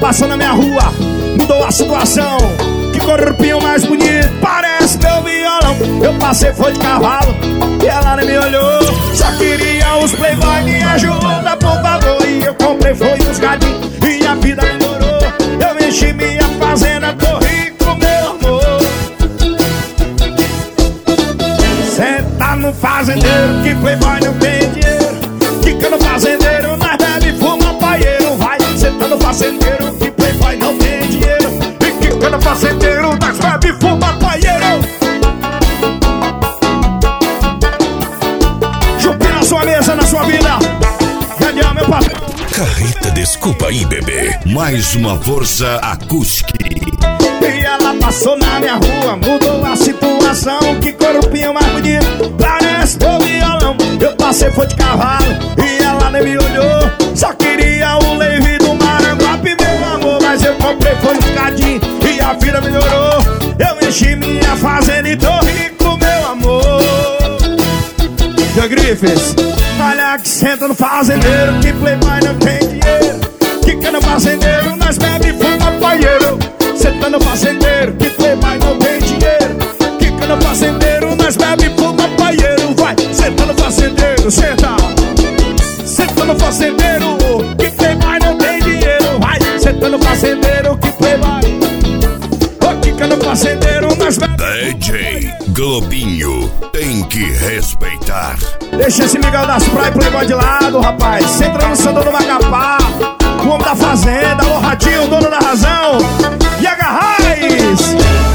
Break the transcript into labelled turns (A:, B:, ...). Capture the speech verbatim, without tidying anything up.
A: passou na minha rua, mudou a situação. Que corpinho mais bonito, parece meu violão. Eu passei, foi de cavalo, e ela nem me olhou. Só queria os playboy, me ajuda, por favor. E eu comprei, foi uns gadinhos, e a vida melhorou. Eu enchi minha fazenda, tô rico, meu amor. Senta no fazendeiro, que playboy não tem dinheiro. Fica no fazendeiro, nós bebe, fuma, paieiro. Vai, senta no fazendeiro, que playboy não tem dinheiro. E fica no fazendeiro, nós bebe, fuma, paieiro. Chupim na sua mesa, na sua vida. Daniel, meu patrão.
B: Carreta, desculpa aí, bebê. Mais uma força acústica.
A: E ela passou na minha rua, mudou a situação. Que corpinho mais bonito, parece meu violão. Eu passei, foi de cavalo, e ela nem me olhou. Só queria o Levi do Maranguape, meu amor. Mas eu comprei, foi um cadinho, e a vida melhorou. Eu enchi minha fazenda e tô rico, meu amor. The Griffiths, olha que senta no fazendeiro, que playboy não tem dinheiro. Fica no fazendeiro, nós bebe, fuma, paieiro. Senta no fazendeiro, que playboy não tem dinheiro. Fica no fazendeiro, nós bebe, fuma, paieiro. Vai, senta no fazendeiro, senta. Senta no fazendeiro, que playboy não tem dinheiro. Vai, senta no fazendeiro, que playboy. Fica no fazendeiro, nós bebe.
B: D J Globinho tem que respeitar.
A: Deixa esse Miguel das Praias playboy de lado, rapaz. Senta no Sandor do Macapá, o homem da fazenda. Alô, Ratinho, dono da razão. E a Garrais.